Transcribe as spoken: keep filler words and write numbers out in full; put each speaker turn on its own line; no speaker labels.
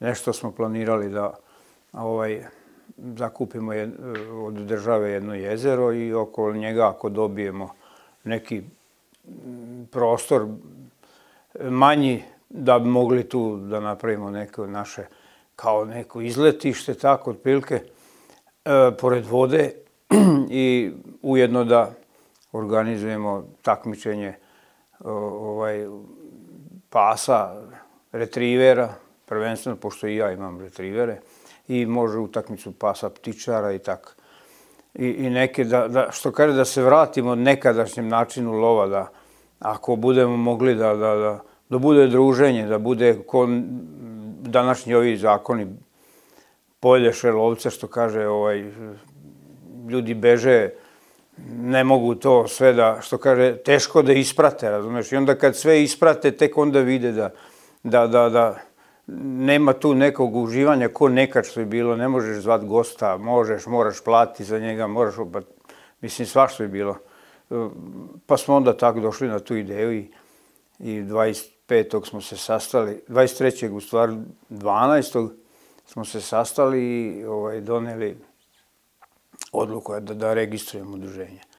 nešto smo planirali da ovaj, zakupimo jed, od države jedno jezero i oko njega ako dobijemo neki prostor manji da bi mogli tu da napravimo neke naše kao neko izletište, tako otprilike, e, pored vode i ujedno da organizujemo takmičenje ovaj, pasa, retrivera, prvenstveno, pošto i ja imam retrivere, i može utakmicu pasa ptičara i tako. I, i neke, da, da, što kaže, da se vratimo nekadašnjem načinu lova, da ako budemo mogli da, da, da, da bude druženje, da bude ko današnji ovi zakoni polješe lovce, što kaže, ovaj, ljudi beže, ne mogu to sve da, što kaže, teško da isprate, razumeš? I onda kad sve isprate, tek onda vide da, da, da, da nema tu nekog uživanja ko nekad što je bilo, ne možeš zvat gosta, možeš, moraš platiti za njega, moraš, pa, mislim, svašta je bilo. Pa smo onda tako došli na tu ideju i, i dvadeset petog smo se sastali, dvadeset trećeg u stvari, dvanaestog smo se sastali i ovaj, doneli odluku da, da registrujemo udruženje.